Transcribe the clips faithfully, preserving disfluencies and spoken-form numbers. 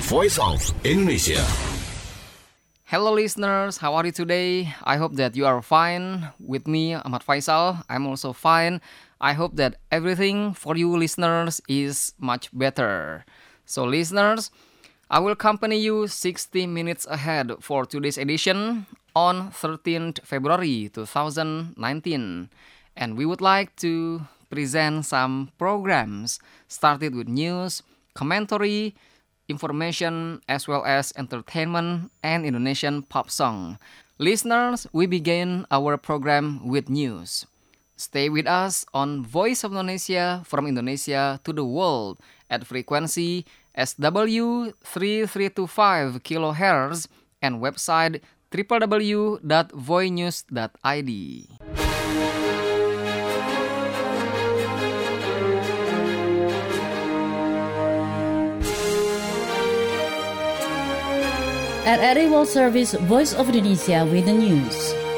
Voice of Indonesia. Hello listeners, how are you today? I hope that you are fine. With me, Ahmad Faisal, I'm also fine. I hope that everything for you listeners is much better. So listeners, I will accompany you sixty minutes ahead for today's edition on thirteenth February twenty nineteen. And we would like to present some programs started with news, commentary, information, as well as entertainment and Indonesian pop song. Listeners, we begin our program with news. Stay with us on Voice of Indonesia from Indonesia to the world at frequency S W three three two five kilohertz and website w w w dot voinews dot i d. At R R I World Service, Voice of Indonesia with the news.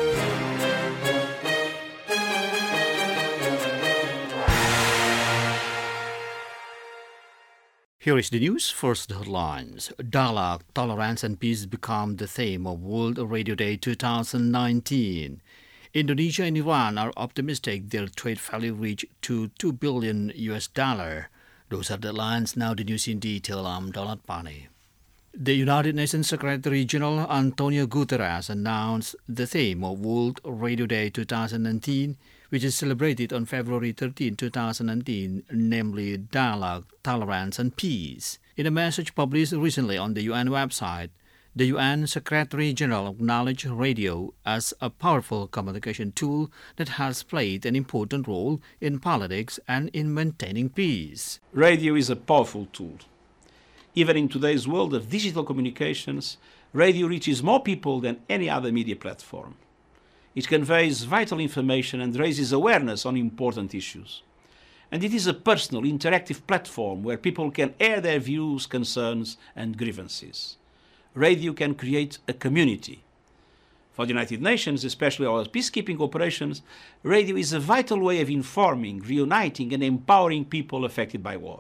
Here is the news. First, the headlines. Dialogue, tolerance and peace become the theme of World Radio Day twenty nineteen. Indonesia and Iran are optimistic their trade value reach to two billion U S dollar. Those are the headlines. Now the news in detail. I'm Donald Pani. The United Nations Secretary General Antonio Guterres announced the theme of World Radio Day twenty nineteen, which is celebrated on February thirteenth, twenty nineteen, namely Dialogue, Tolerance and Peace. In a message published recently on the U N website, the U N Secretary General acknowledged radio as a powerful communication tool that has played an important role in politics and in maintaining peace. Radio is a powerful tool. Even in today's world of digital communications, radio reaches more people than any other media platform. It conveys vital information and raises awareness on important issues. And it is a personal, interactive platform where people can air their views, concerns, and grievances. Radio can create a community. For the United Nations, especially our peacekeeping operations, radio is a vital way of informing, reuniting, and empowering people affected by war.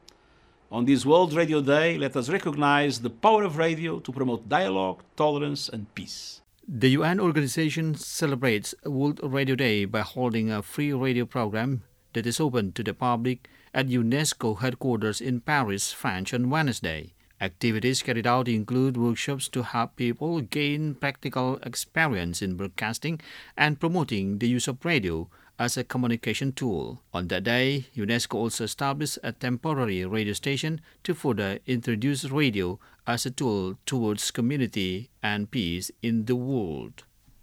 On this World Radio Day, let us recognize the power of radio to promote dialogue, tolerance, and peace. The U N organization celebrates World Radio Day by holding a free radio program that is open to the public at UNESCO headquarters in Paris, France on Wednesday. Activities carried out include workshops to help people gain practical experience in broadcasting and promoting the use of radio as a communication tool. On that day, UNESCO also established a temporary radio station to further introduce radio as a tool towards community and peace in the world.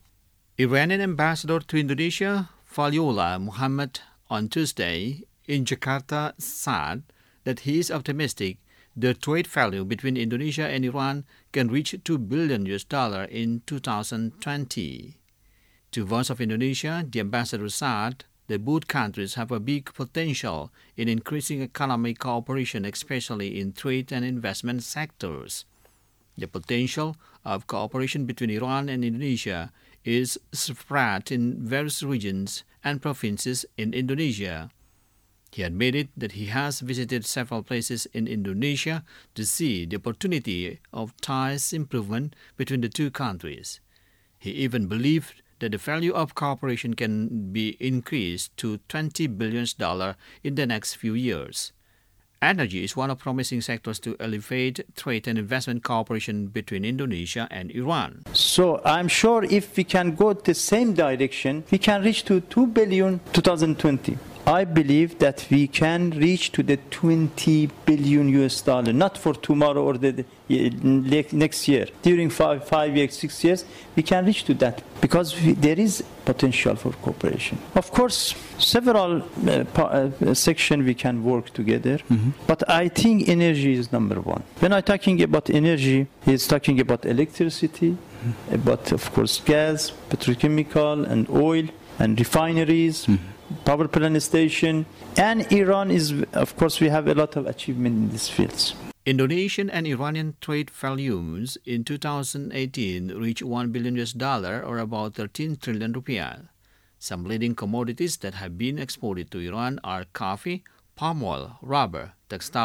Iranian ambassador to Indonesia, Faliollah Muhammad, on Tuesday in Jakarta said that he is optimistic the trade value between Indonesia and Iran can reach two billion U S dollar in two thousand twenty. To Voice of Indonesia, the ambassador said that both countries have a big potential in increasing economic cooperation, especially in trade and investment sectors. The potential of cooperation between Iran and Indonesia is spread in various regions and provinces in Indonesia. He admitted that he has visited several places in Indonesia to see the opportunity of ties improvement between the two countries. He even believed that the value of cooperation can be increased to twenty billion dollars in the next few years. Energy is one of promising sectors to elevate trade and investment cooperation between Indonesia and Iran. So I'm sure if we can go the same direction, we can reach to two billion twenty twenty. I believe that we can reach to the twenty billion U S dollar, not for tomorrow or the, the next year. During five, five years, six years, we can reach to that because we, there is potential for cooperation. Of course, several uh, pa- uh, sections we can work together, mm-hmm. but I think energy is number one. When I'm talking about energy, he's talking about electricity, mm-hmm. about, of course, gas, petrochemical, and oil, and refineries. Mm-hmm. Power plant station, and Iran is, of course, we have a lot of achievement in these fields. Indonesian and Iranian trade volumes in two thousand eighteen reached one billion U S dollar or about thirteen trillion rupiah. Some leading commodities that have been exported to Iran are coffee, palm oil, rubber, textile,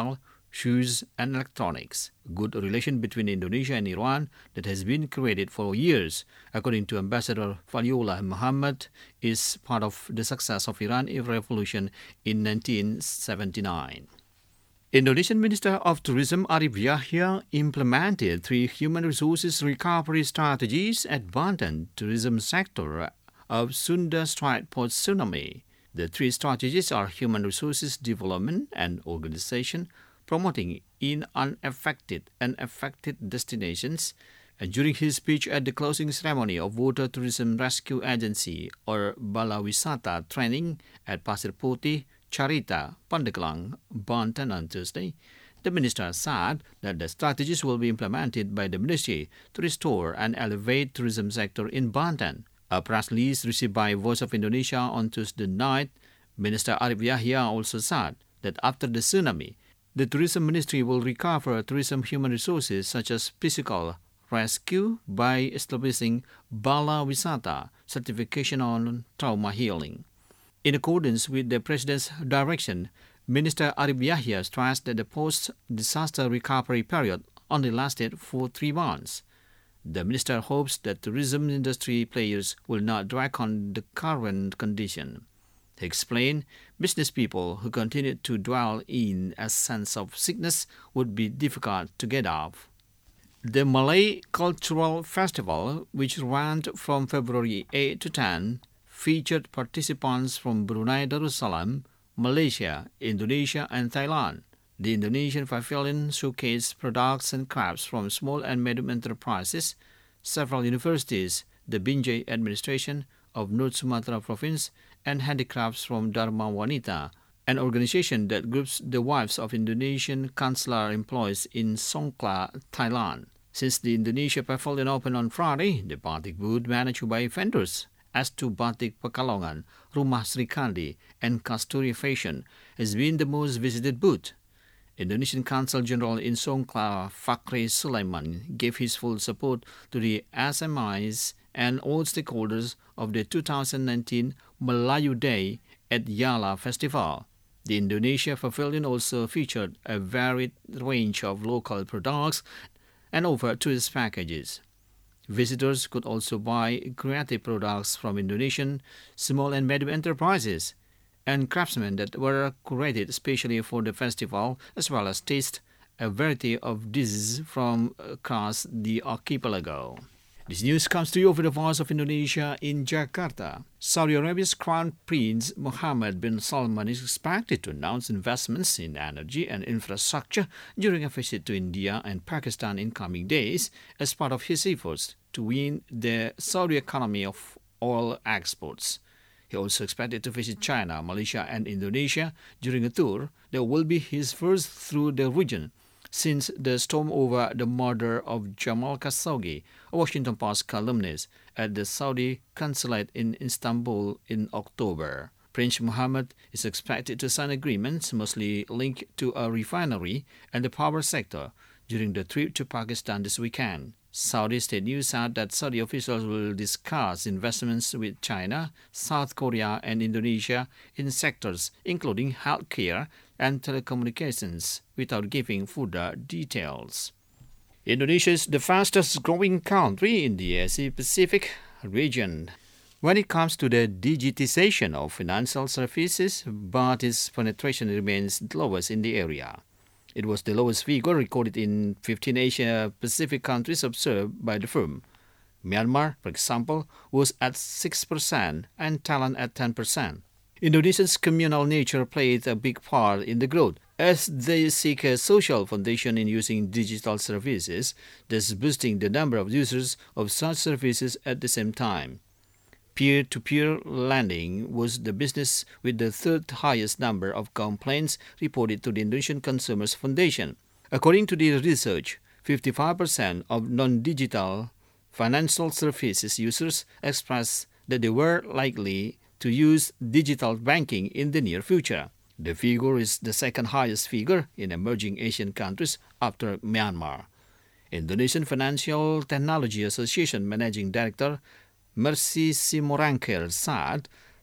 shoes, and electronics. A good relation between Indonesia and Iran that has been created for years, according to Ambassador Faliullah Muhammad, is part of the success of Iranian Revolution in nineteen seventy-nine. Indonesian Minister of Tourism Arif Yahya implemented three human resources recovery strategies at Banten tourism sector of Sunda Strait post-tsunami. The three strategies are human resources development and organization, promoting in unaffected and affected destinations. And during his speech at the closing ceremony of Water Tourism Rescue Agency or Bala Wisata training at Pasir Putih, Carita, Pandeglang, Banten on Thursday, the minister said that the strategies will be implemented by the ministry to restore and elevate tourism sector in Banten. A press release received by Voice of Indonesia on Tuesday night, Minister Arif Yahya also said that after the tsunami, the Tourism Ministry will recover tourism human resources such as physical rescue by establishing Bala Wisata certification on trauma healing. In accordance with the President's direction, Minister Arif Yahya stressed that the post-disaster recovery period only lasted for three months. The minister hopes that tourism industry players will not drag on the current condition. He explained, business people who continue to dwell in a sense of sickness would be difficult to get off. The Malay Cultural Festival, which ran from February eighth to tenth, featured participants from Brunei Darussalam, Malaysia, Indonesia, and Thailand. The Indonesian Pavilion showcased products and crafts from small and medium enterprises, several universities, the Binjai administration of North Sumatra province, and handicrafts from Dharma Wanita, an organization that groups the wives of Indonesian consular employees in Songkhla, Thailand. Since the Indonesia Pavilion opened on Friday, the batik booth managed by vendors as to Batik Pekalongan, Rumah Sri Kandi, and Kasturi Fashion has been the most visited booth. Indonesian Consul General in Songkhla, Fakhri Sulaiman, gave his full support to the S M Is and all stakeholders of the two thousand nineteen Melayu Day at Yala Festival. The Indonesia Pavilion also featured a varied range of local products and offered tourist packages. Visitors could also buy creative products from Indonesian small and medium enterprises and craftsmen that were curated especially for the festival, as well as taste a variety of dishes from across the archipelago. This news comes to you over the Voice of Indonesia in Jakarta. Saudi Arabia's Crown Prince Mohammed bin Salman is expected to announce investments in energy and infrastructure during a visit to India and Pakistan in coming days as part of his efforts to win the Saudi economy of oil exports. He also expected to visit China, Malaysia, and Indonesia during a tour that will be his first through the region since the storm over the murder of Jamal Khashoggi, a Washington Post columnist, at the Saudi consulate in Istanbul in October. Prince Mohammed is expected to sign agreements mostly linked to a refinery and the power sector during the trip to Pakistan this weekend. Saudi State News said that Saudi officials will discuss investments with China, South Korea, and Indonesia in sectors including healthcare and telecommunications without giving further details. Indonesia is the fastest growing country in the Asia-Pacific region when it comes to the digitization of financial services, but its penetration remains the lowest in the area. It was the lowest figure recorded in fifteen Asia-Pacific countries observed by the firm. Myanmar, for example, was at six percent and Thailand at ten percent. Indonesia's communal nature played a big part in the growth, as they seek a social foundation in using digital services, thus boosting the number of users of such services at the same time. Peer-to-peer lending was the business with the third highest number of complaints reported to the Indonesian Consumers Foundation. According to the research, fifty-five percent of non-digital financial services users expressed that they were likely to use digital banking in the near future. The figure is the second highest figure in emerging Asian countries after Myanmar. Indonesian Financial Technology Association Managing Director Mercy Simorangkir said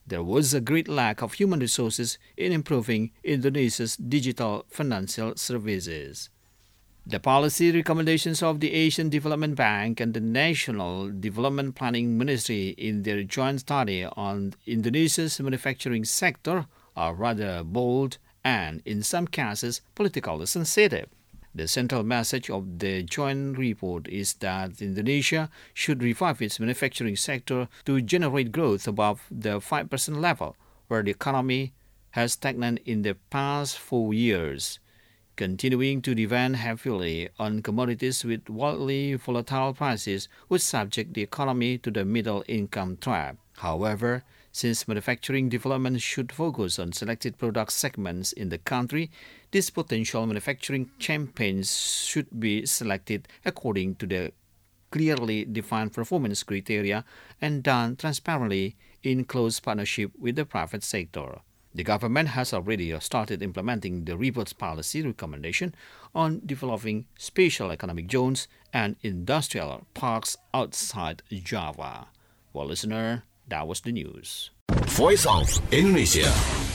there was a great lack of human resources in improving Indonesia's digital financial services. The policy recommendations of the Asian Development Bank and the National Development Planning Ministry in their joint study on Indonesia's manufacturing sector are rather bold and, in some cases, politically sensitive. The central message of the joint report is that Indonesia should revive its manufacturing sector to generate growth above the five percent level, where the economy has stagnated in the past four years. Continuing to depend heavily on commodities with wildly volatile prices would subject the economy to the middle-income trap. However, since manufacturing development should focus on selected product segments in the country, these potential manufacturing champions should be selected according to the clearly defined performance criteria and done transparently in close partnership with the private sector. The government has already started implementing the report's policy recommendation on developing special economic zones and industrial parks outside Java. Well, listener, that was the news. Voice of Indonesia.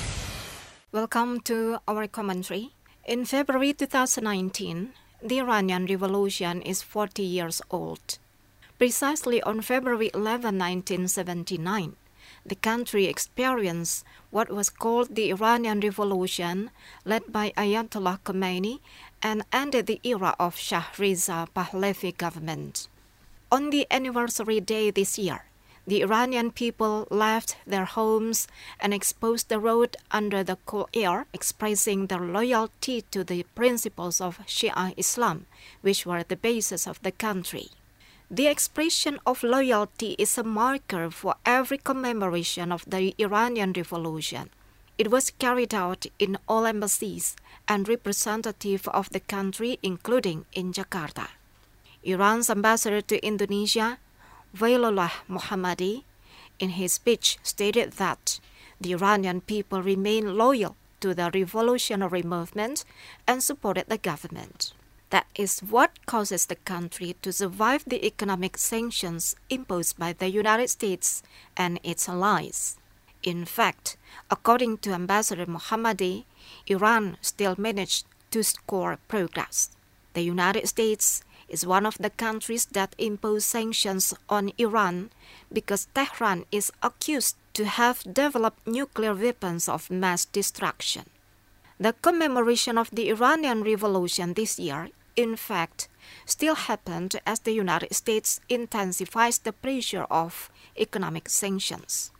Welcome to our commentary. In February twenty nineteen, the Iranian Revolution is forty years old. Precisely on February eleventh, nineteen seventy-nine, the country experienced what was called the Iranian Revolution, led by Ayatollah Khomeini, and ended the era of Shah Reza Pahlavi government. On the anniversary day this year, the Iranian people left their homes and exposed the road under the cool air, expressing their loyalty to the principles of Shia Islam, which were the basis of the country. The expression of loyalty is a marker for every commemoration of the Iranian Revolution. It was carried out in all embassies and representative of the country, including in Jakarta. Iran's ambassador to Indonesia, Wailullah Mohammadi, in his speech stated that the Iranian people remain loyal to the revolutionary movement and supported the government. That is what causes the country to survive the economic sanctions imposed by the United States and its allies. In fact, according to Ambassador Mohammadi, Iran still managed to score progress. The United States is one of the countries that impose sanctions on Iran because Tehran is accused to have developed nuclear weapons of mass destruction. The commemoration of the Iranian Revolution this year, in fact, still happened as the United States intensifies the pressure of economic sanctions.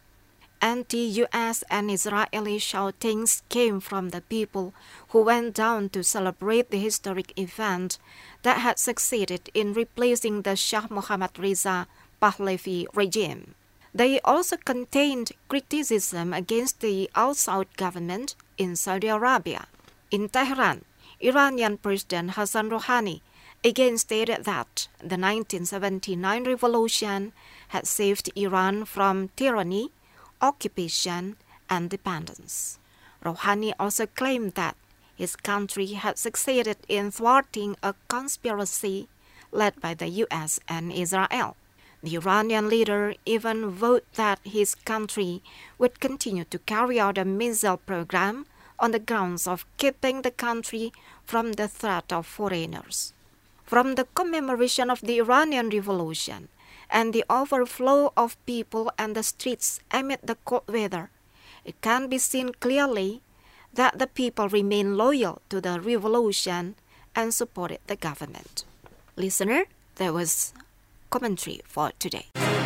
Anti-U S and Israeli shoutings came from the people who went down to celebrate the historic event that had succeeded in replacing the Shah Mohammad Reza Pahlavi regime. They also contained criticism against the al-Saud government in Saudi Arabia. In Tehran, Iranian President Hassan Rouhani again stated that the nineteen seventy-nine revolution had saved Iran from tyranny, occupation, and dependence. Rouhani also claimed that his country had succeeded in thwarting a conspiracy led by the U S and Israel. The Iranian leader even vowed that his country would continue to carry out a missile program on the grounds of keeping the country from the threat of foreigners. From the commemoration of the Iranian Revolution and the overflow of people and the streets amid the cold weather, it can be seen clearly that the people remain loyal to the revolution and supported the government. Listener, there was commentary for today.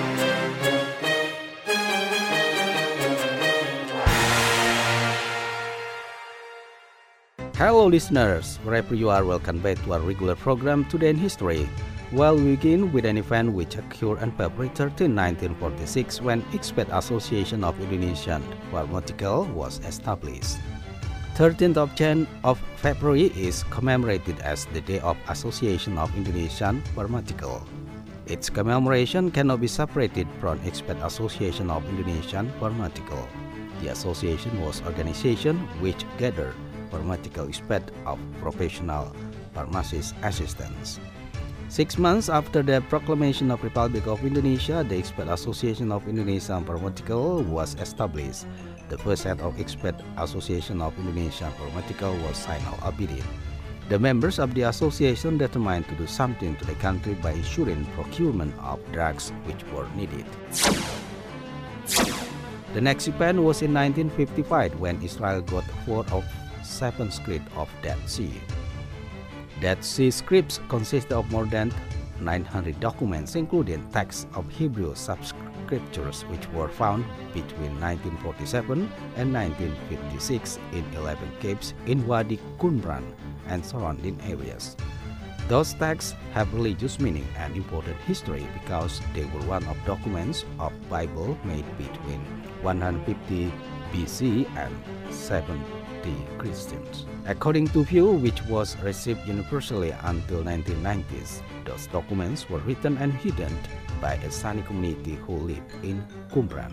Hello listeners, wherever you are, welcome back to our regular program Today in History. Well, we begin with an event which occurred on February thirteenth, nineteen forty-six, when Expat Association of Indonesian Pharmaceutical was established. thirteenth of January of February is commemorated as the Day of Association of Indonesian Pharmaceutical. Its commemoration cannot be separated from Expat Association of Indonesian Pharmaceutical. The association was an organization which gathered pharmaceutical experts of professional pharmacist assistants. Six months after the proclamation of Republic of Indonesia, the Expat Association of Indonesia Pharmaceutical was established. The first head of Expat Association of Indonesia Pharmaceutical was Zainal Abidin. The members of the association determined to do something to the country by ensuring procurement of drugs which were needed. The next event was in nineteen fifty-five when Israel got four of seven scripts of Dead Sea. Dead Sea scripts consist of more than nine hundred documents, including texts of Hebrew subscriptures which were found between nineteen forty-seven and nineteen fifty-six in eleven caves in Wadi Qumran and surrounding areas. Those texts have religious meaning and important history because they were one of documents of Bible made between one hundred fifty B C and seventy Christians. According to view which was received universally until nineteen nineties, those documents were written and hidden by a Sani community who lived in Qumran.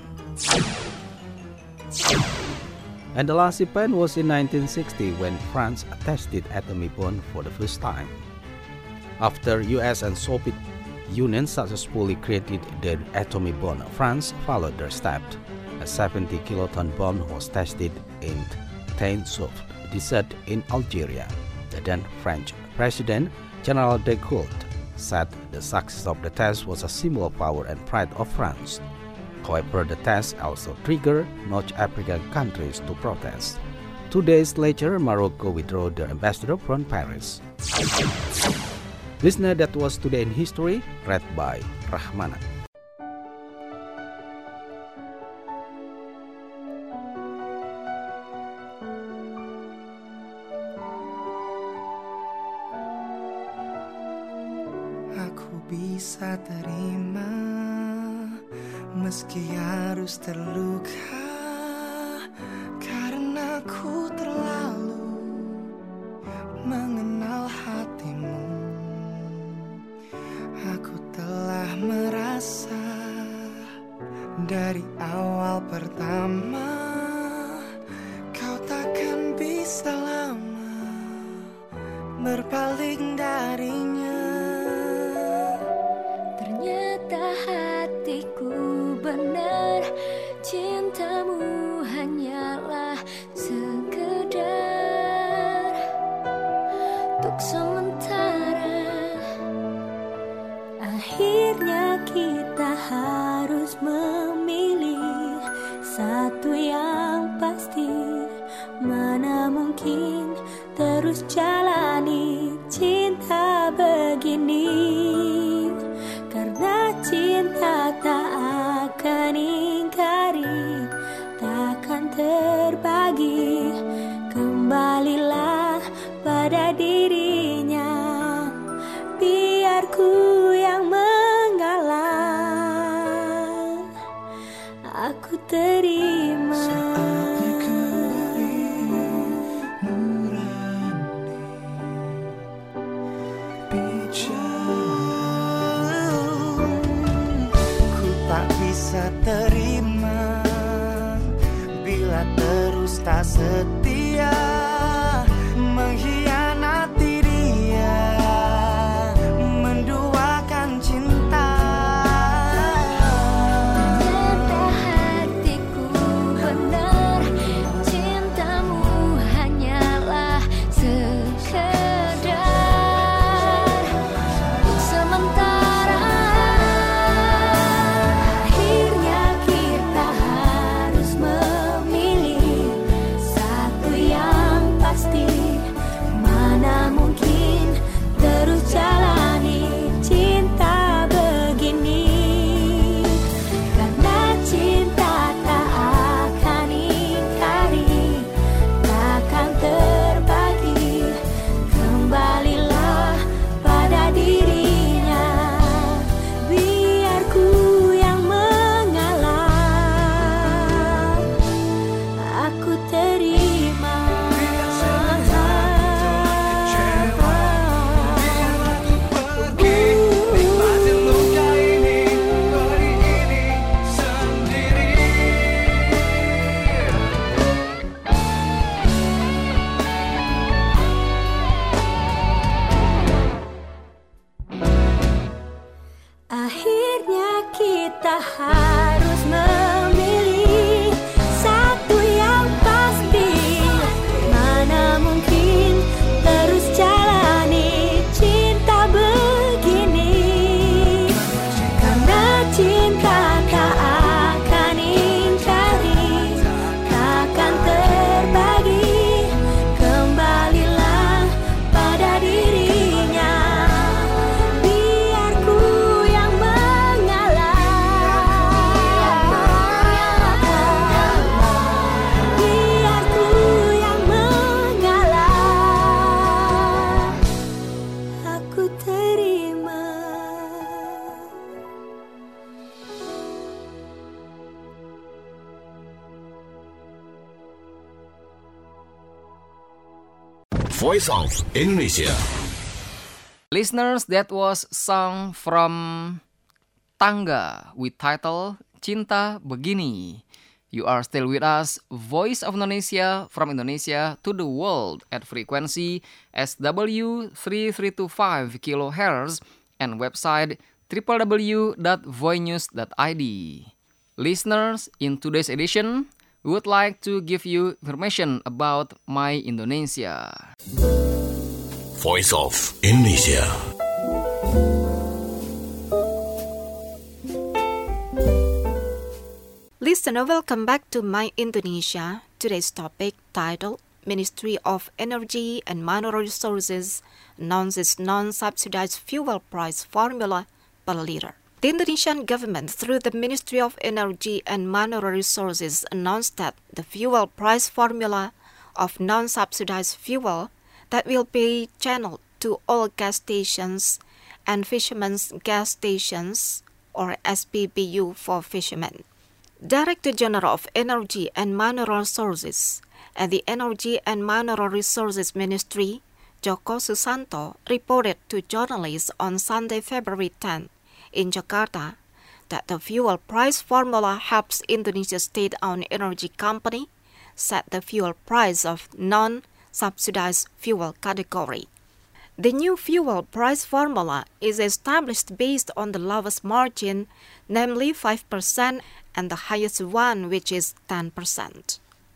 And the last event was in nineteen sixty when France tested atomic bomb for the first time. After U S and Soviet Union successfully created their atomic bomb, France followed their steps. A seventy kiloton bomb was tested in Tinsouf desert in Algeria. The then French President General de Gaulle said the success of the test was a symbol of power and pride of France. However, the test also triggered North African countries to protest. Two days later, Morocco withdrew their ambassador from Paris. Listener, that was Today in History, read by Rahmana. Aku bisa terima meski harus terluka, karena ku terlalu mengenal hatimu. Aku telah merasa dari awal pertama kau takkan bisa lama berpaling darinya. Ternyata hatiku benar, cintamu hanyalah sekedar untuk sementara. Akhirnya kita harus memilih satu yang pasti. Mana mungkin terus jalani cinta begini, karena cinta tak akan ingkari, takkan terbagi. Kembalilah pada dirinya, biar ku yang mengalah. Aku terima. Saatnya kembali nurani bicara. Ku tak bisa terima bila terus tak setia, mengkhianati dia, menduakan cinta. Ternyata hatiku benar, cintamu hanyalah sekedar untuk sementara. Akhirnya kita harus memilih satu harus memilih satu yang pasti. Mana mungkin terus jalani cinta begini, karena cinta tak akan ingkari, takkan terbagi. Kembalilah pada dirinya, biar ku yang mengalah, biar ku yang mengalah. Aku terima. Voice of Indonesia. Listeners, that was song from Tangga with title Cinta Begini. You are still with us, Voice of Indonesia, from Indonesia to the world at frequency S W three three two five kilohertz and website w w w dot voinews dot i d. Listeners, in today's edition, we would like to give you information about My Indonesia. Voice of Indonesia. Listener, welcome back to My Indonesia. Today's topic titled Ministry of Energy and Mineral Resources announces non-subsidized fuel price formula per liter. The Indonesian government, through the Ministry of Energy and Mineral Resources, announced that the fuel price formula of non-subsidized fuel that will be channeled to all gas stations and fishermen's gas stations, or S P B U for fishermen. Director General of Energy and Mineral Resources at the Energy and Mineral Resources Ministry, Joko Susanto, reported to journalists on Sunday, February tenth, in Jakarta, that the fuel price formula helps Indonesia's state-owned energy company set the fuel price of non-subsidized fuel category. The new fuel price formula is established based on the lowest margin, namely five percent, and the highest one, which is ten percent.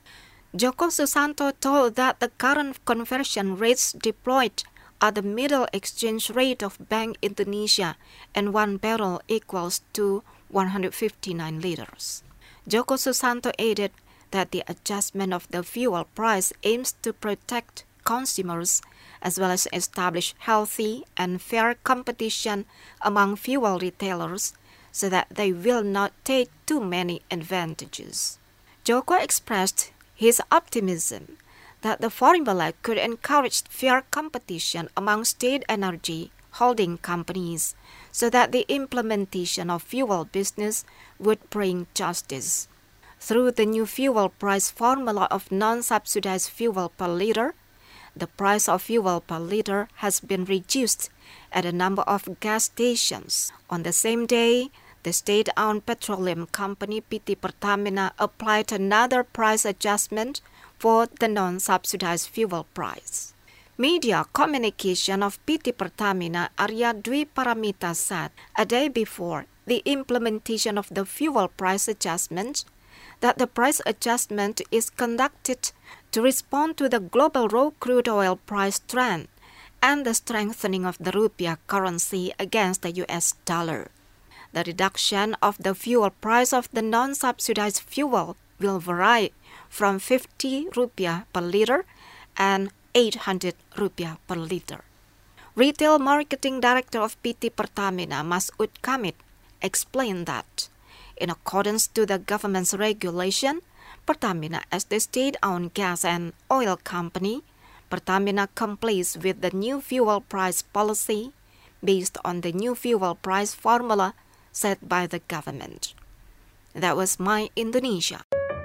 Joko Susanto told that the current conversion rates deployed are the middle exchange rate of Bank Indonesia, and one barrel equals to one hundred fifty-nine liters. Joko Susanto added that the adjustment of the fuel price aims to protect consumers as well as establish healthy and fair competition among fuel retailers so that they will not take too many advantages. Joko expressed his optimism that the formula could encourage fair competition among state energy holding companies so that the implementation of fuel business would bring justice. Through the new fuel price formula of non-subsidized fuel per liter, the price of fuel per liter has been reduced at a number of gas stations. On the same day, the state-owned petroleum company P T Pertamina applied another price adjustment for the non-subsidized fuel price. Media communication of P T Pertamina Arya Dwi Paramita said a day before the implementation of the fuel price adjustment that the price adjustment is conducted to respond to the global raw crude oil price trend and the strengthening of the rupiah currency against the U S dollar. The reduction of the fuel price of the non-subsidized fuel will vary from fifty rupiah per liter and eight hundred rupiah per liter. Retail Marketing Director of P T Pertamina, Masud Kamit, explained that in accordance to the government's regulation, Pertamina, as the state-owned gas and oil company, Pertamina complies with the new fuel price policy based on the new fuel price formula set by the government. That was My Indonesia.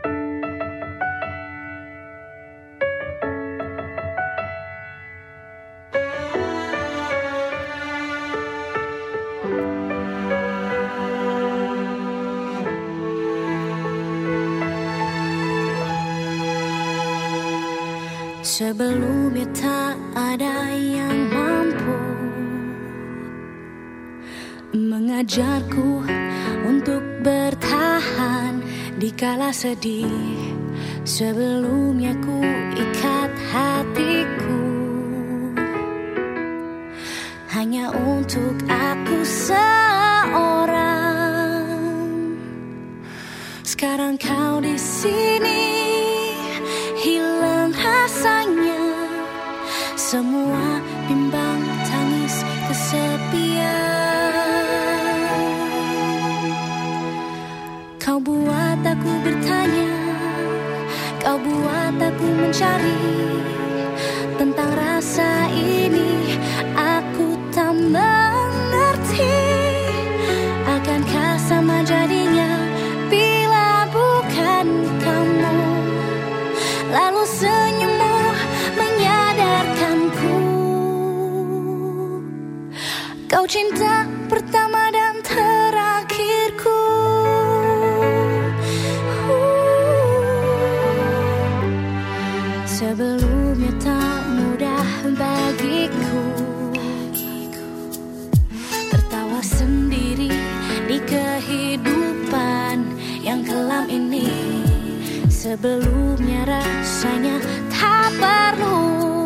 Sebelumnya tak ada yang mampu mengajarku untuk bertahan di kala sedih. Sebelumnya ku ikat hatiku hanya untuk aku seorang. Sekarang kau di sini, hilang rasanya semua bimbang tangis kesepian. Kau buat aku bertanya, kau buat aku mencari tentang rasa ini. Aku tak mengerti, akankah sama jadinya bila bukan kamu. Lalu senyummu menyadarkanku, kau cinta pertama dan terakhirku. Sebelumnya tak mudah bagiku tertawa sendiri di kehidupan yang kelam ini. Sebelumnya rasanya tak perlu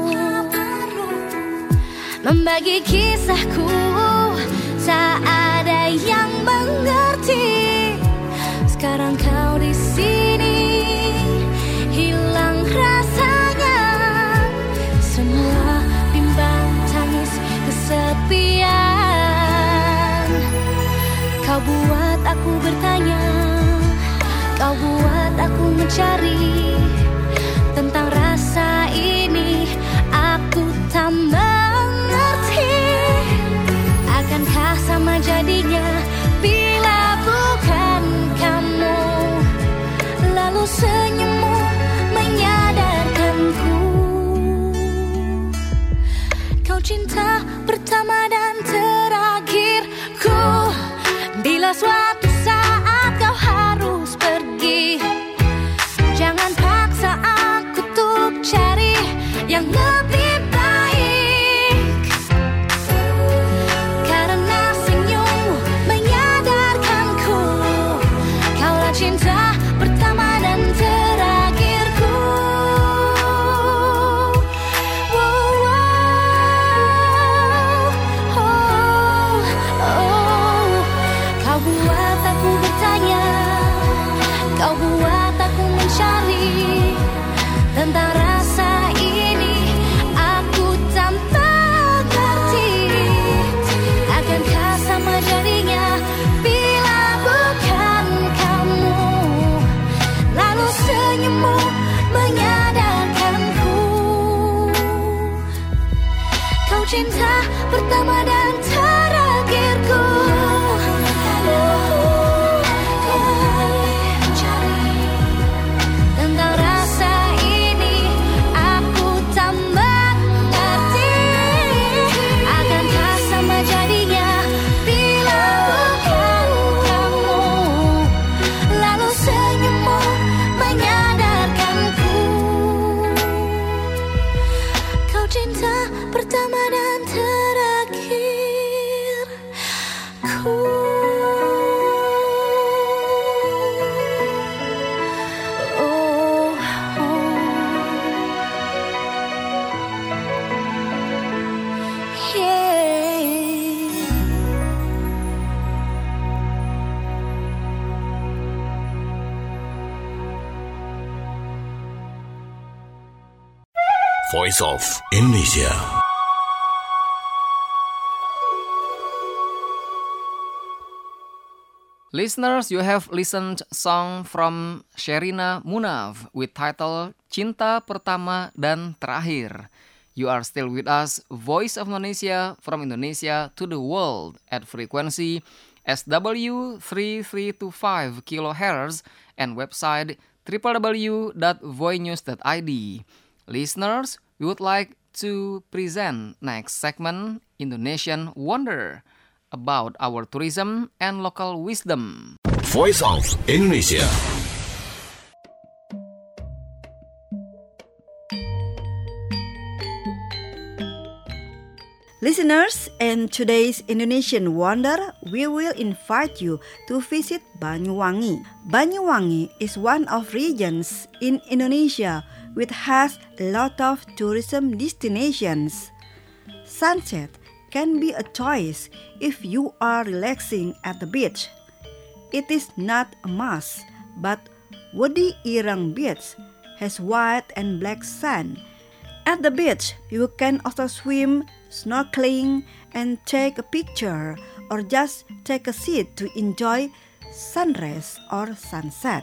membagi kisahku, tak ada yang mengerti. Sekarang kau di sini, hilang rasanya semua bimbang tangis kesepian. Kau buat aku bertanya, kau buat aku mencari tentang rasa ini. Aku tak mengerti, akankah sama jadinya bila bukan kamu. Lalu senyummu menyadarkanku, kau cinta pertama dan terakhirku. Bila suatu saat kau harus pergi, jangan paksa aku untuk cari yang lebih baik. Karena senyummu menyadarkanku, kaulah cinta pertama dan terakhirku. Wow, wow, oh, oh. Kau buat aku bertanya, kau buat aku mencari tentang rasa ini. Aku tak mengerti, akankah sama jadinya bila bukan kamu. Lalu senyummu menyadarkanku, kau cinta pertama dan terakhirku. Tentang rasa ini aku tak mengerti, akankah sama jadinya bila bukan kamu. Lalu senyummu menyadarkanku, kau cinta pertama dan terakhirku. Voice of Indonesia. Listeners, you have listened song from Sherina Munaf with title Cinta Pertama dan Terakhir. You are still with us, Voice of Indonesia, from Indonesia to the world at frequency S W three three two five kilohertz and website w w w dot voinews dot i d. Listeners, we would like to present next segment, Indonesian Wonder, about our tourism and local wisdom. Voice of Indonesia. Listeners, in today's Indonesian Wonder, we will invite you to visit Banyuwangi. Banyuwangi is one of regions in Indonesia which has a lot of tourism destinations. Sunset can be a choice if you are relaxing at the beach. It is not a must, but Wadi Ireng Beach has white and black sand. At the beach, you can also swim, snorkeling, and take a picture, or just take a seat to enjoy sunrise or sunset.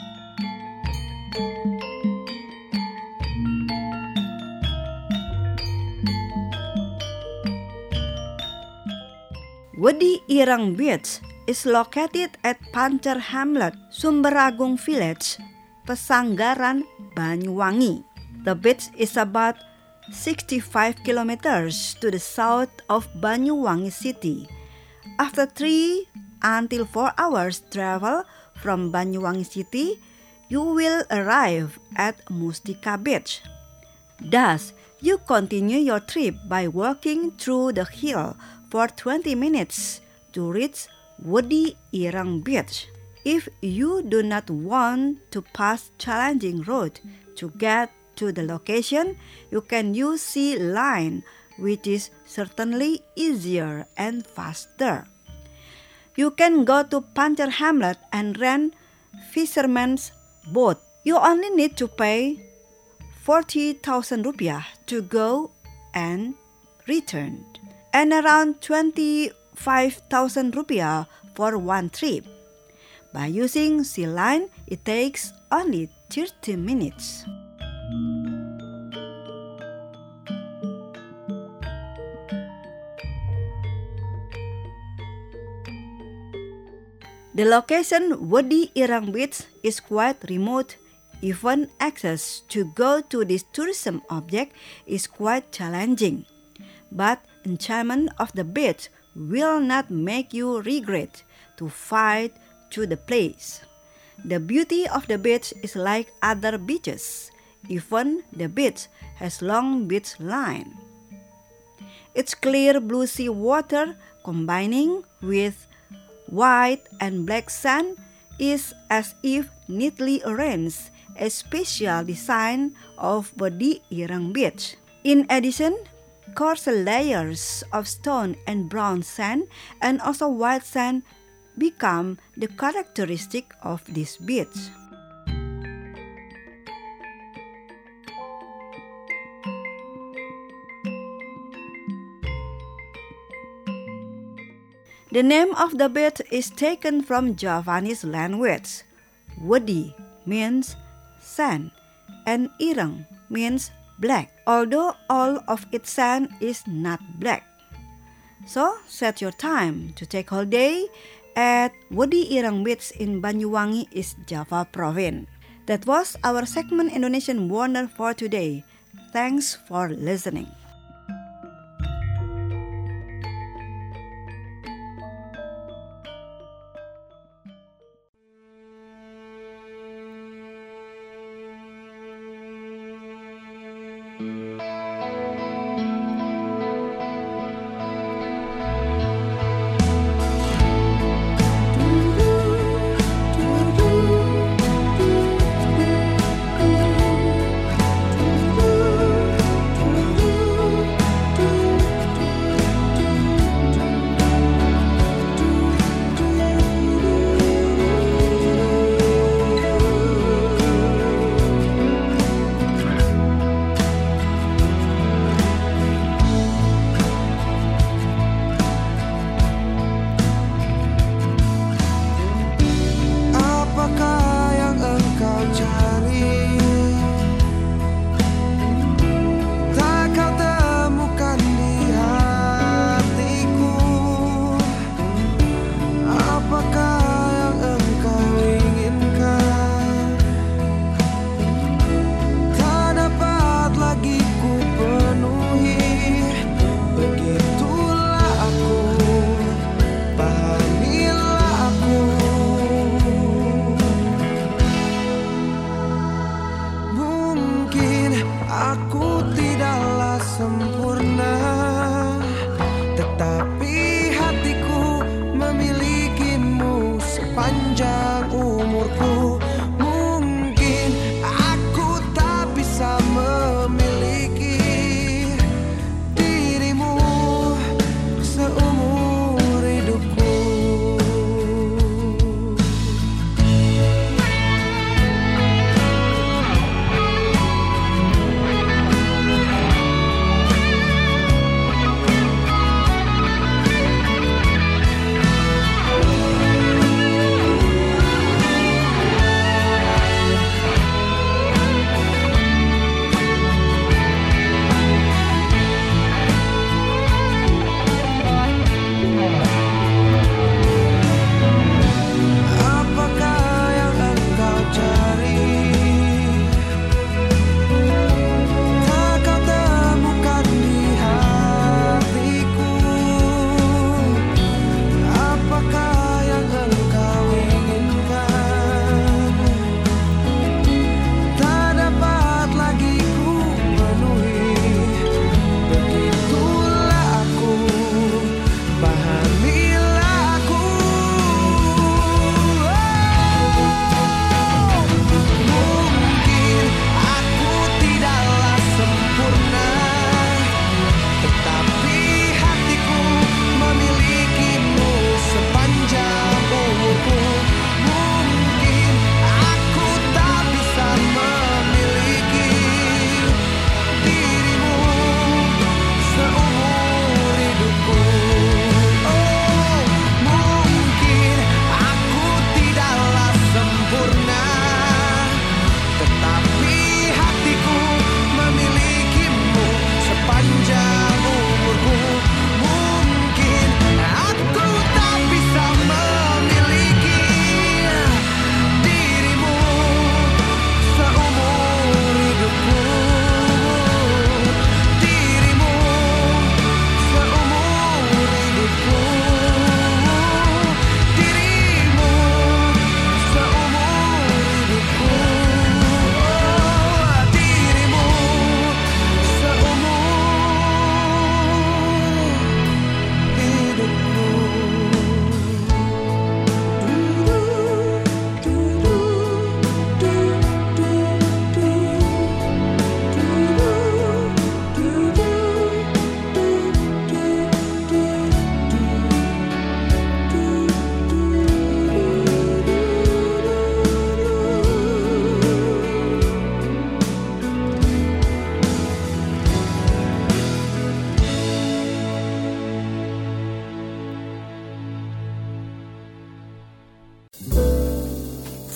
Wadi Ireng Beach is located at Pancer Hamlet, Sumberagung Village, Pesanggaran, Banyuwangi. The beach is about sixty-five kilometers to the south of Banyuwangi city. After three until four hours travel from Banyuwangi city, you will arrive at Mustika Beach. Thus, you continue your trip by walking through the hill for twenty minutes to reach Wadi Ireng Beach. If you do not want to pass challenging road to get to the location, you can use Sea Line, which is certainly easier and faster. You can go to Pancer Hamlet and rent fisherman's boat. You only need to pay forty thousand rupiah to go and return, and around twenty-five thousand rupiah for one trip. By using Sea Line, it takes only thirty minutes. The location Wadi Ireng Beach is quite remote. Even access to go to this tourism object is quite challenging. But enjoyment of the beach will not make you regret to fight to the place. The beauty of the beach is like other beaches. Even the beach has long beach line. Its clear blue sea water combining with white and black sand is as if neatly arranged, a special design of Wadi Ireng Beach. In addition, coarse layers of stone and brown sand and also white sand become the characteristic of this beach. The name of the beach is taken from Javanese language. Wadi means sand and Ireng means black, although all of its sand is not black. So set your time to take holiday at Wadi Ireng Beach in Banyuwangi, East Java Province. That was our segment Indonesian Wonder for today. Thanks for listening. Ooh.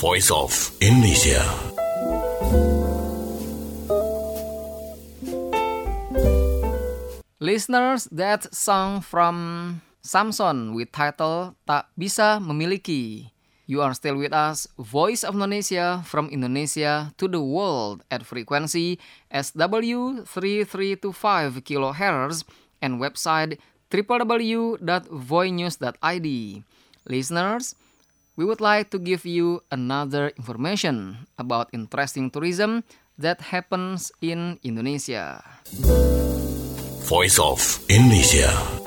Voice of Indonesia. Listeners, that song from Samson with title Tak Bisa Memiliki. You are still with us, Voice of Indonesia, from Indonesia to the world at frequency S W three three two five kilohertz and website w w w dot voinews dot i d. Listeners, we would like to give you another information about interesting tourism that happens in Indonesia. Voice of Indonesia.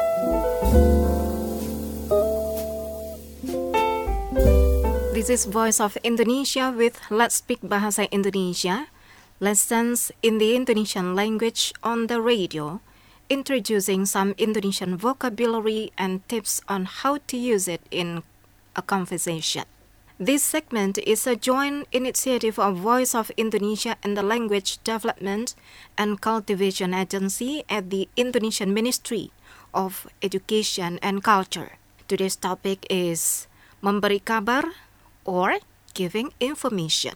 This is Voice of Indonesia with Let's Speak Bahasa Indonesia, lessons in the Indonesian language on the radio, introducing some Indonesian vocabulary and tips on how to use it in a conversation. This segment is a joint initiative of Voice of Indonesia and the Language Development and Cultivation Agency at the Indonesian Ministry of Education and Culture. Today's topic is memberi kabar or giving information.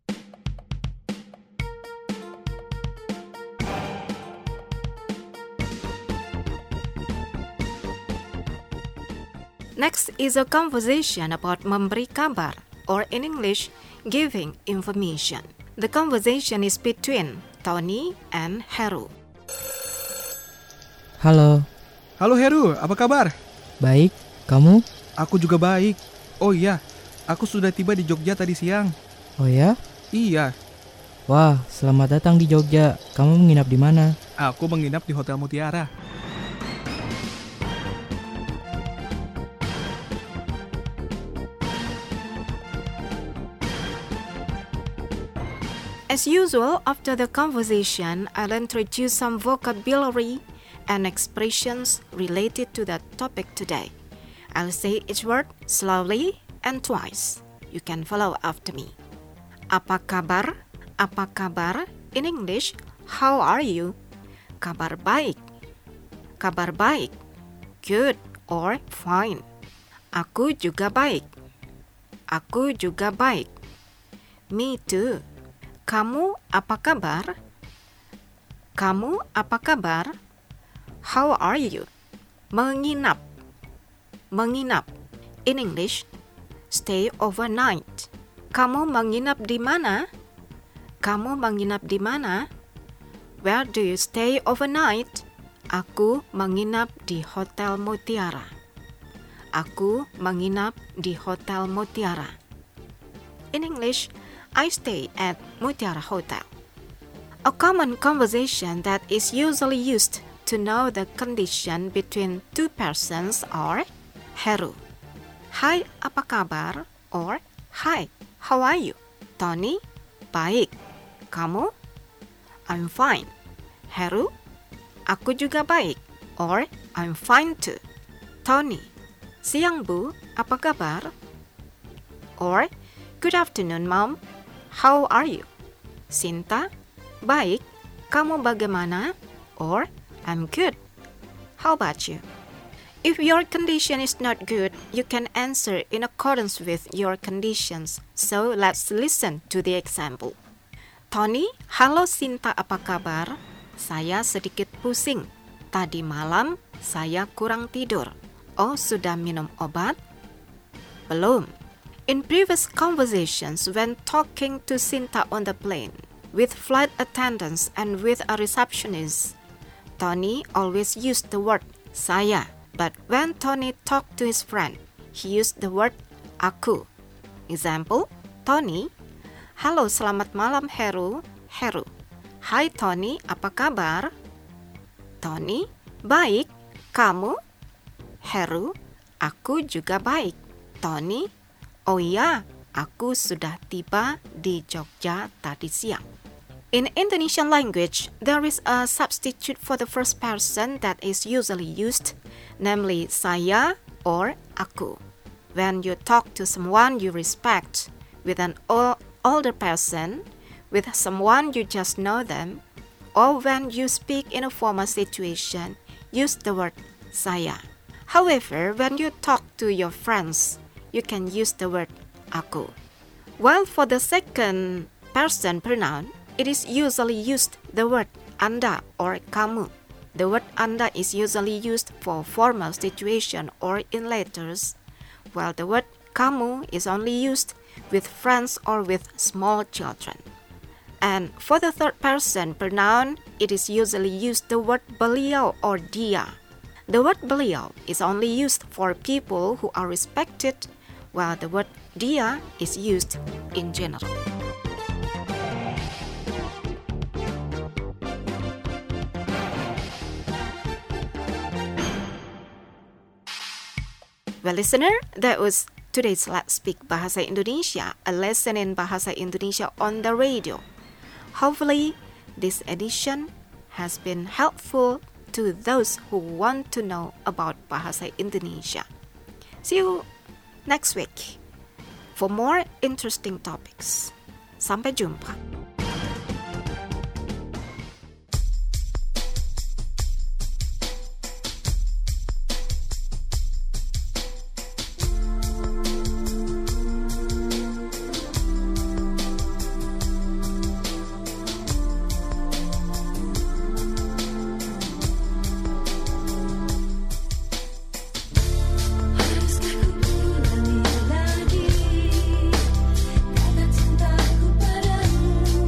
Next is a conversation about memberi kabar, or in English, giving information. The conversation is between Tony and Heru. Halo. Halo Heru, apa kabar? Baik, kamu? Aku juga baik. Oh iya, aku sudah tiba di Jogja tadi siang. Oh ya? Iya. Wah, selamat datang di Jogja. Kamu menginap di mana? Aku menginap di Hotel Mutiara. As usual, after the conversation, I'll introduce some vocabulary and expressions related to that topic today. I'll say each word slowly and twice. You can follow after me. Apa kabar? Apa kabar? In English, how are you? Kabar baik. Kabar baik. Good or fine. Aku juga baik. Aku juga baik. Me too. Kamu apa kabar? Kamu apa kabar? How are you? Menginap. Menginap. In English, stay overnight. Kamu menginap di mana? Kamu menginap di mana? Where do you stay overnight? Aku menginap di Hotel Mutiara. Aku menginap di Hotel Mutiara. In English, I stay at Mutiara Hotel. A common conversation that is usually used to know the condition between two persons are Heru. Hai, apa kabar? Or Hi, how are you? Tony, baik. Kamu? I'm fine. Heru, aku juga baik. Or I'm fine too. Tony, siang bu, apa kabar? Or good afternoon mom. How are you? Sinta, baik. Kamu bagaimana? Or, I'm good. How about you? If your condition is not good, you can answer in accordance with your conditions. So, let's listen to the example. Tony, halo Sinta, apa kabar? Saya sedikit pusing. Tadi malam, saya kurang tidur. Oh, sudah minum obat? Belum. In previous conversations, when talking to Sinta on the plane, with flight attendants and with a receptionist, Tony always used the word saya. But when Tony talked to his friend, he used the word aku. Example, Tony, halo selamat malam Heru. Heru, hai Tony, apa kabar? Tony, baik. Kamu? Heru, aku juga baik. Tony, oh iya, aku sudah tiba di Jogja tadi siang. In Indonesian language, there is a substitute for the first person that is usually used, namely saya or aku. When you talk to someone you respect, with an older person, with someone you just know them, or when you speak in a formal situation, use the word saya. However, when you talk to your friends, you can use the word aku. While for the second person pronoun, it is usually used the word Anda or kamu. The word Anda is usually used for formal situation or in letters, while the word kamu is only used with friends or with small children. And for the third person pronoun, it is usually used the word beliau or dia. The word beliau is only used for people who are respected, while the word dia is used in general. Well, listener, that was today's Let's Speak Bahasa Indonesia, a lesson in Bahasa Indonesia on the radio. Hopefully, this edition has been helpful to those who want to know about Bahasa Indonesia. See you next week for more interesting topics. Sampai jumpa. Kata cintaku padamu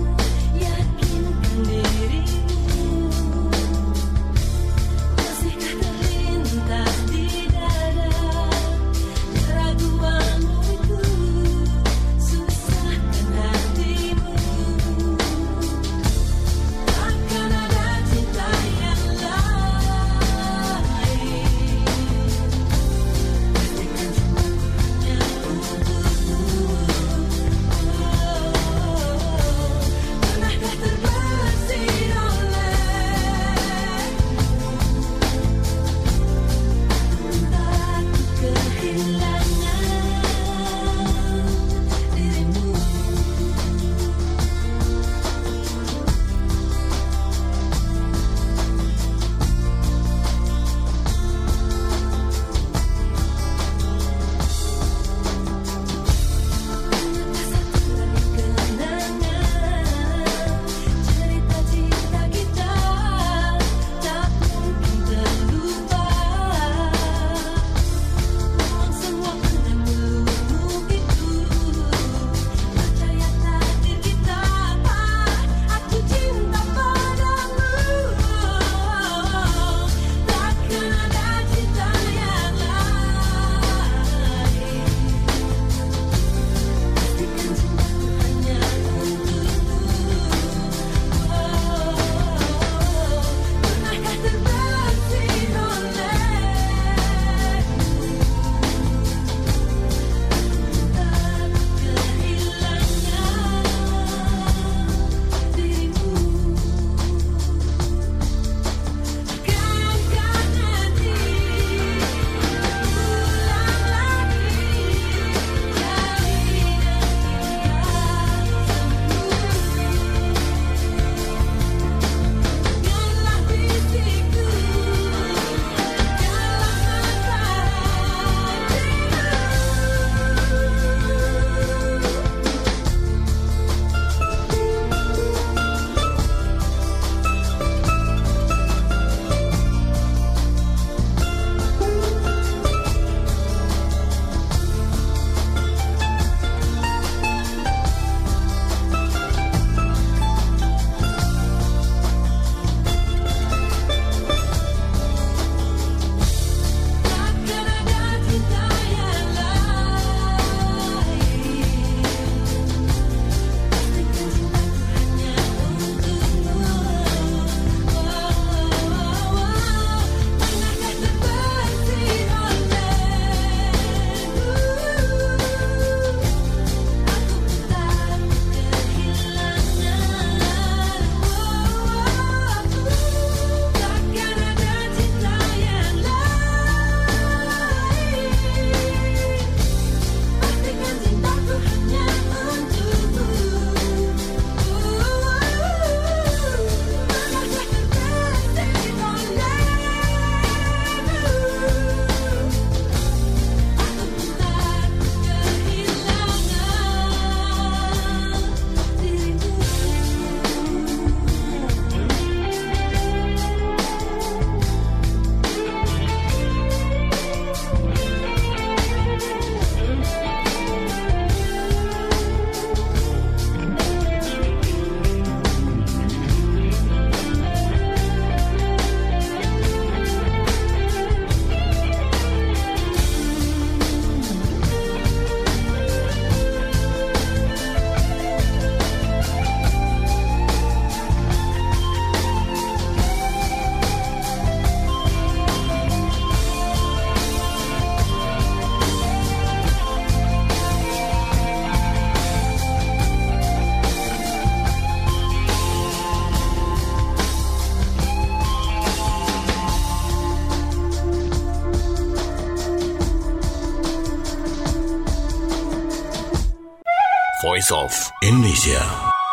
Voice of Indonesia.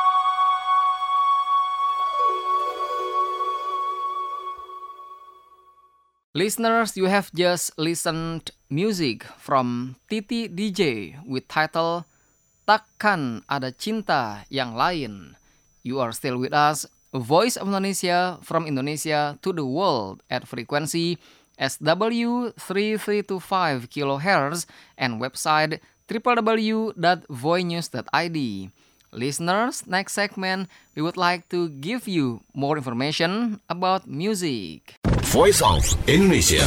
Listeners, you have just listened music from Titi D J with title Takkan Ada Cinta Yang Lain. You are still with us, Voice of Indonesia from Indonesia to the world at frequency S W three three two five kilohertz and website w w w dot voinews dot i d. Listeners, next segment, we would like to give you more information about music. Voice of Indonesia.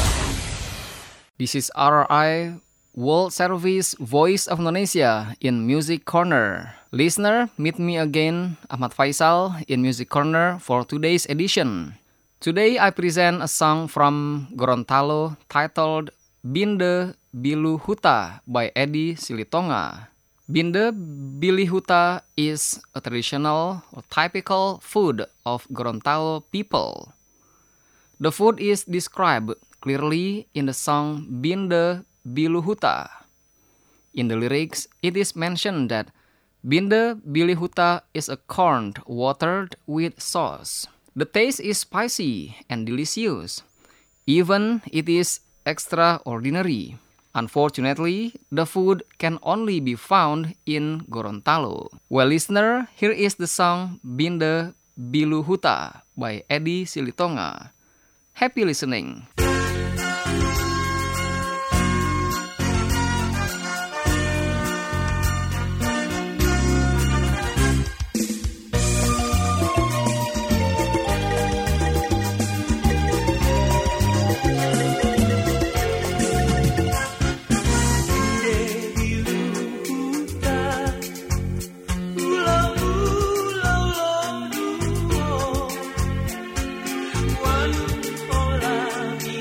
This is R R I World Service Voice of Indonesia in Music Corner. Listener, meet me again, Ahmad Faisal, in Music Corner for today's edition. Today I present a song from Gorontalo titled Binde Biluhuta by Edi Silitonga. Binde Biluhuta is a traditional or typical food of Gorontalo people. The food is described clearly in the song Binde Biluhuta. In the lyrics, it is mentioned that Binde Biluhuta is a corn watered with sauce. The taste is spicy and delicious. Even it is extraordinary. Unfortunately, the food can only be found in Gorontalo. Well, listener, here is the song Binde Biluhuta by Edi Silitonga. Happy listening. One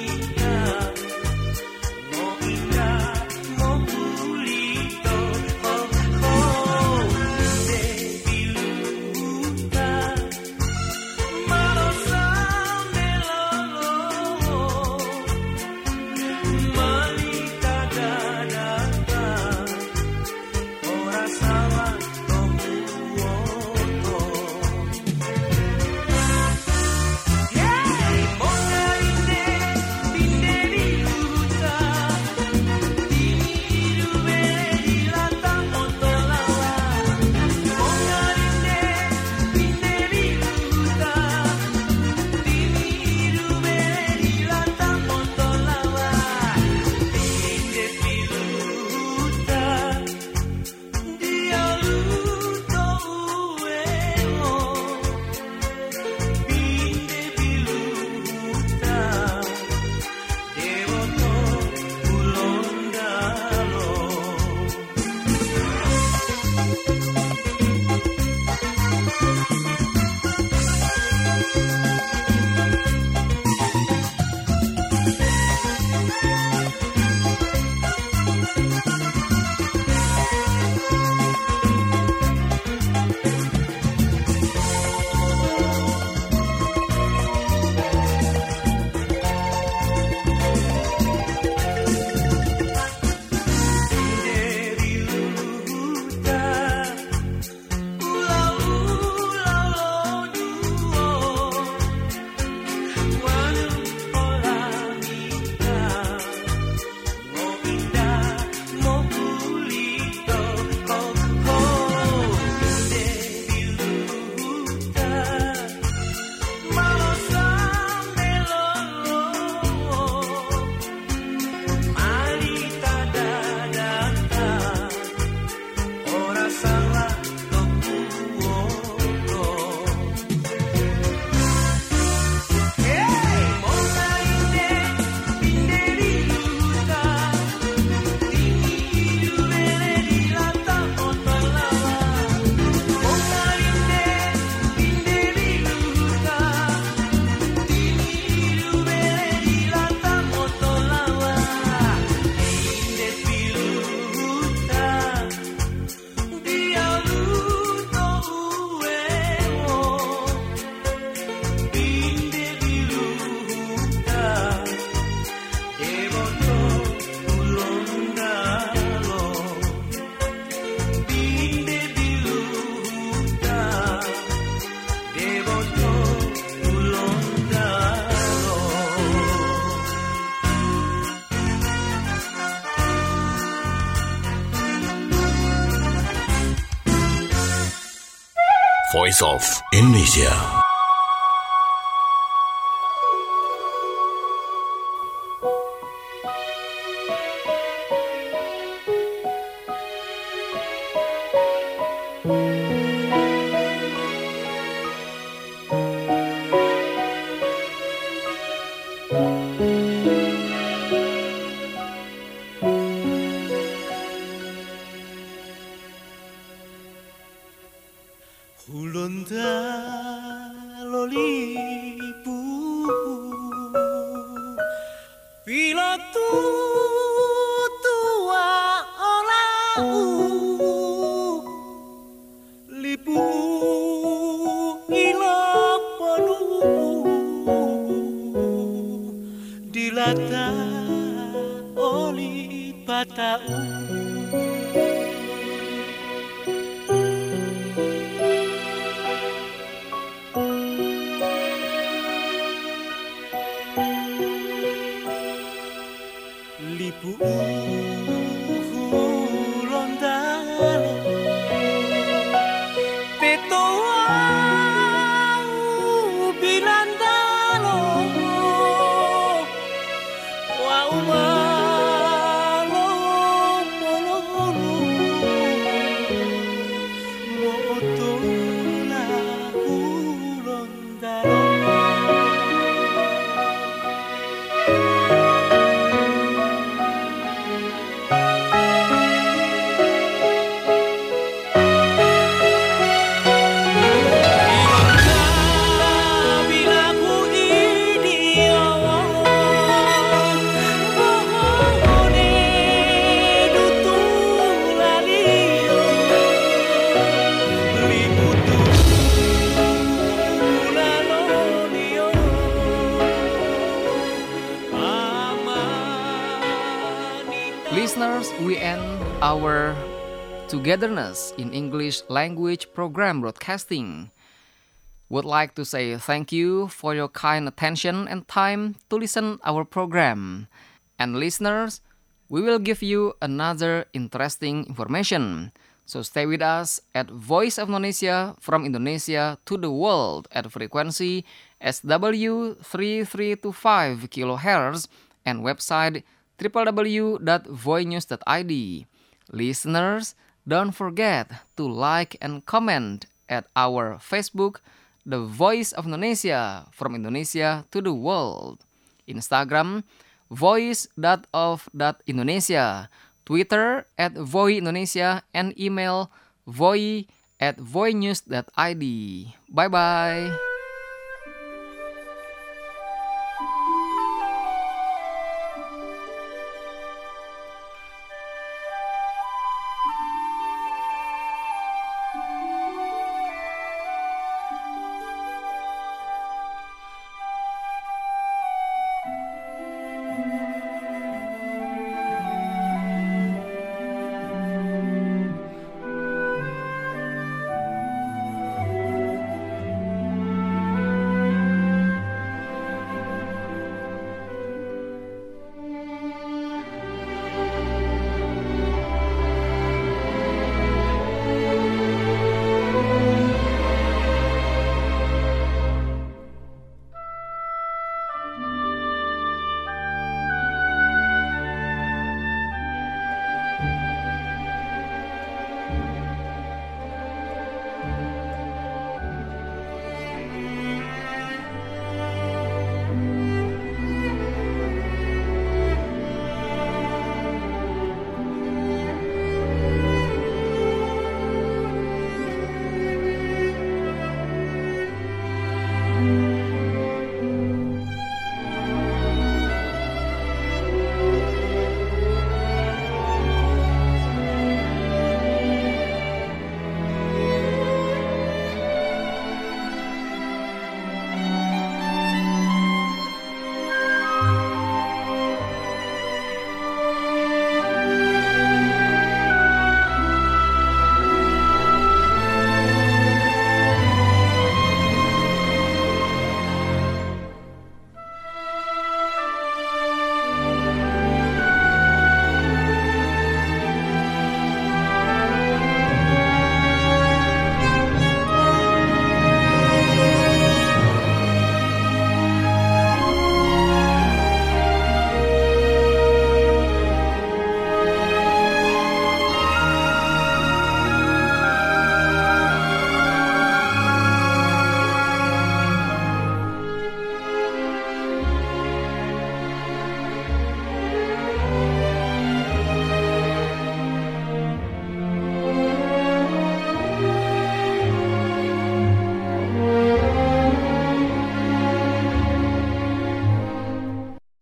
Voice of Indonesia. Listeners, we end our Togetherness in English language program broadcasting. Would like to say thank you for your kind attention and time to listen our program. And listeners, we will give you another interesting information. So stay with us at Voice of Indonesia from Indonesia to the world at frequency S W three three two five kilohertz and website w w w dot voice news dot i d. Listeners, don't forget to like and comment at our Facebook, The Voice of Indonesia from Indonesia to the world. Instagram, voice dot of dot indonesia. Twitter at Voice Indonesia and email voice at voice news dot i d. Bye-bye.